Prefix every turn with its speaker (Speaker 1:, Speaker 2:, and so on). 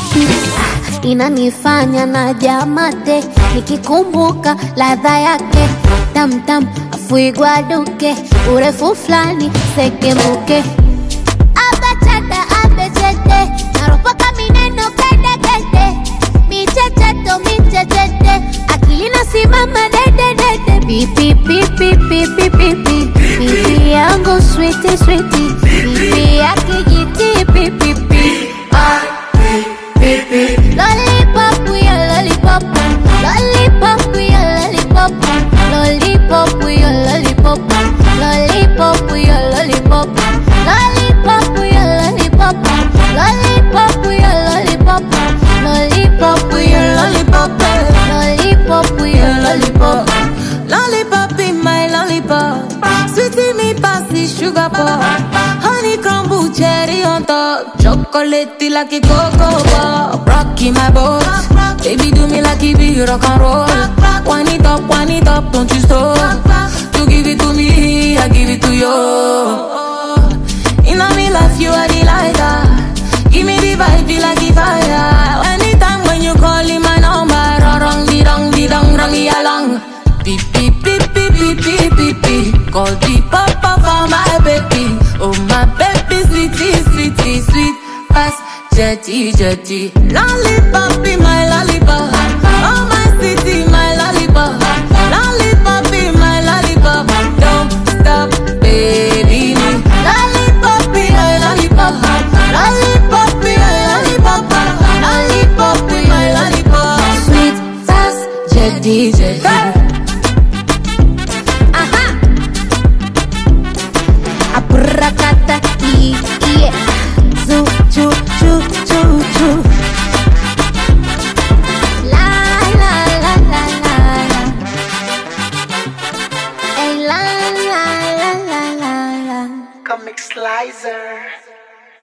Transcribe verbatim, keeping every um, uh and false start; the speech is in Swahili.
Speaker 1: inanifanya na jamate, nikikumbuka ladha yake tam tam, afuigwa duke, urefu flani sekemuke. Abachada abechete, naropoka mineno kede kede, michecheto michechete, akili nasimama dede dede. Pipi pipi pipi pipi, pipi yangu sweetie sweetie, pipi yake jiti pipi pipi. Lollipop, we a lollipop. Lollipop, we a lollipop. Lollipop, we a lollipop. Lollipop, we a lollipop. Lollipop, we a lollipop. Lollipop, we a lollipop. Lollipop, we a lollipop. Lollipop, we a lollipop.
Speaker 2: Lollipop in my lollipop. Sweetie me pass the sugar pop. Honey crumble cherry on top. Chocolate like a cocoa pop. Rocky my boat. Baby do me like it be rock and roll. One it up, one it up, don't you stop. You give it to me, I give it to you. In a me life you are the lighter. Give me the vibe, feel like the fire. Anytime when you call in my number, rong di dong di dong rong di along. Beep beep beep beep beep beep beep beep. Call the papa for my baby. Oh my baby, sweetie, sweetie, sweet pass, jetty, jetty. Lollipop in my lollipop. Oh my sweetie, my lollipop. Lollipop in my lollipop. Don't stop, baby. Lollipop in my lollipop. Lollipop in my lollipop. Lollipop in my lollipop.
Speaker 1: Sweet pass, jetty, jetty. Abracata, e, yeah. Zoo, choo, choo, choo, choo. La, la, la, la, la, la. Hey, la, la, la, la, la, la.
Speaker 3: Comic Slicer.